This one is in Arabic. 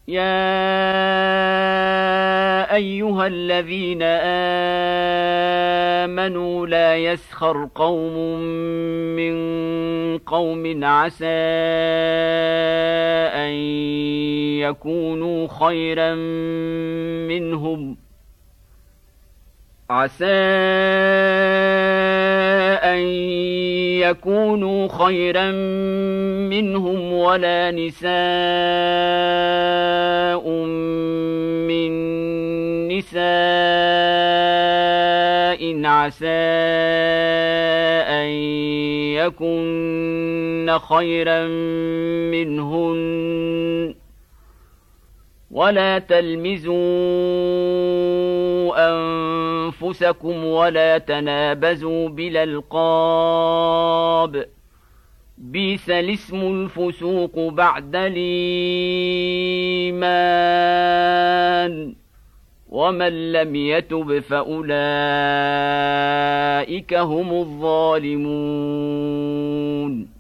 يا أيها الذين آمنوا لا يسخر قوم من قوم عسى أن يكونوا خيرا منهم ولا نساء من نساء عسى أن يكن خيرا منهن ولا تلمزوا أنفسكم ولا تنابزوا بالألقاب بئس الاسم الفسوق بعد الإيمان ومن لم يتب فأولئك هم الظالمون